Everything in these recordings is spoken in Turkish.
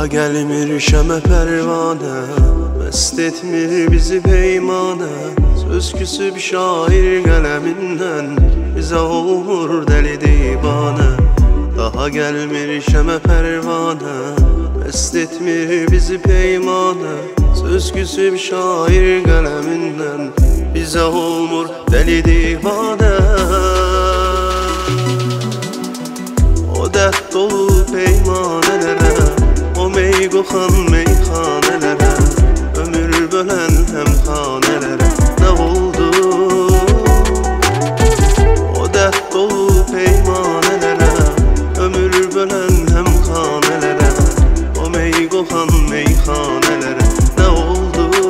Daha gelmir şeme pervane, mest etmir bizi peymane. Söz küsüb şair kaleminden, bize olmur deli divane. Daha gelmir şeme pervane, mest etmir bizi peymane. Söz küsüb şair kaleminden, bize olmur deli divane. O dert dolu peymanelere, o mey kokan meyhanelere, ömür bölen hemhanelere ne oldu? O dert dolu peymanelere, ömür bölen hemhanelere, o mey kokan meyhanelere ne oldu?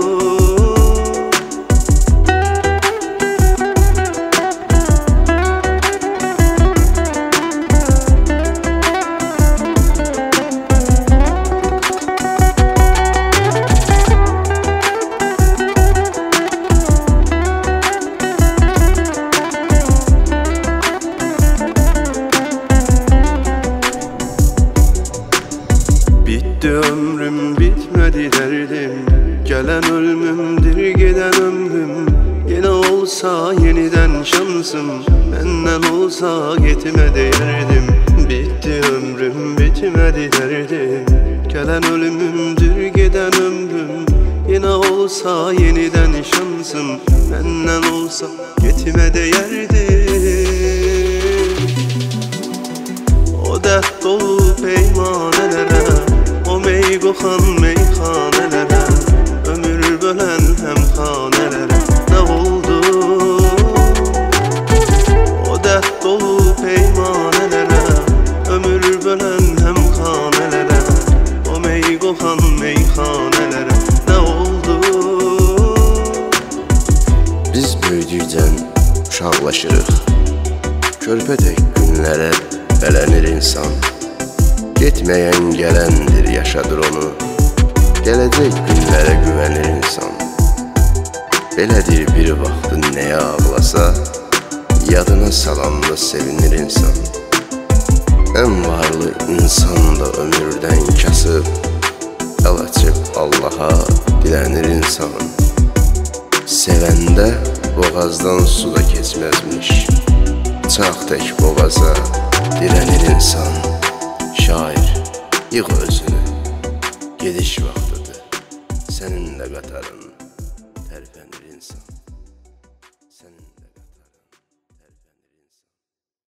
Bitti ömrüm, bitmedi derdim. Gelen ölümümdür, giden ömrüm. Yine olsa yeniden şansım, benden olsa gitme derdim. Bitti ömrüm, bitmedi derdim. Gelen ölümümdür, giden ömrüm. Yine olsa yeniden şansım, benden olsa gitme derdim. O dert dolu peymanelere, o mey kokan meyhanelere, ömür bölen hemhanelere ne oldu? O dert dolu peymanelere, ömür bölen hemhanelere, o mey kokan meyhanelere ne oldu? Biz büyüdükdən uşaqlaşırıq. Körpədək günlərə bələnir insan. Getməyən gələndir, yaşadır onu. Gələcək günlərə güvənir insan. Belədir bir vaxtı nəyə ağlasa, yadına salanda sevinir insan. Ən varlı insan da ömürdən kasıb, əl açıb Allaha dilənir insan. Sevəndə boğazdan su da keçməzmiş, çaq tək boğaza dirənir insan. Şair, yığ özünü, gediş vaxtıdır, səninlə qatarın tərpənir insan.